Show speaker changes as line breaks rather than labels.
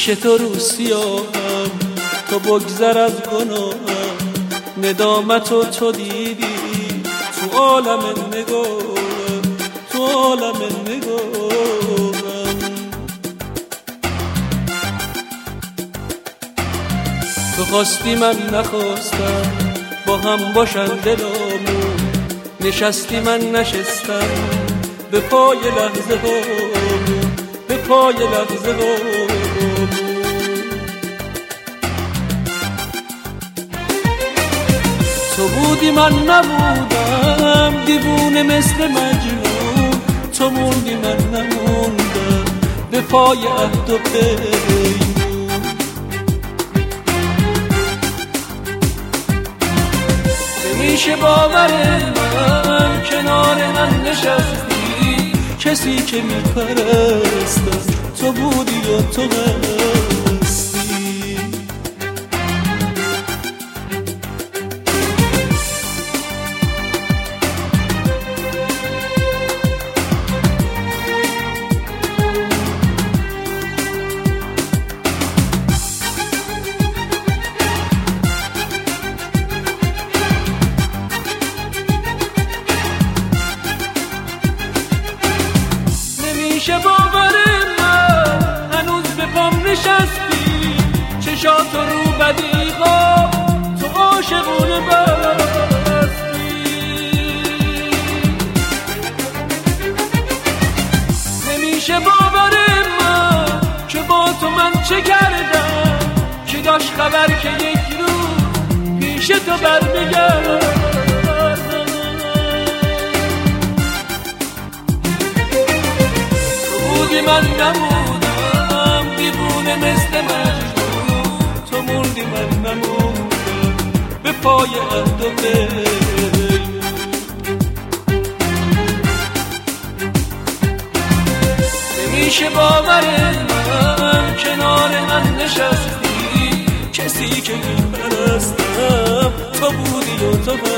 پیش تو رو سیاهم، تو بگذر از گناهم. ندامتو تو دیدی تو عالم نگاهم، تو عالم نگاهم. تو خواستی من نخواستم، با هم باشن دلامون. نشستی من نشستم، به پای لحظه هامون، به پای لحظه هامون. تو بودی من نبودم، دیوونه مثل مجنون. تو موندی من نموندم، به پای عهد و پیمون. نمیشه باور من کنار من نشستی، کسی که میپرستم تو بودی و تو هستی. نمیشه باور من هنوز به پام نشستی، چشات رو بدیغا تو عاشقونه بستی. نمیشه باور من که با تو من چه کردم، که داشت خبر که یک روز پیش تو برمیگردم. من نمودم دیوونه مثل مجنون، تو موندی من نموندم، به پای عهد و پیمون. نمیشه باور من کنار من نشستی، کسی که میپرستم تو بودی و تو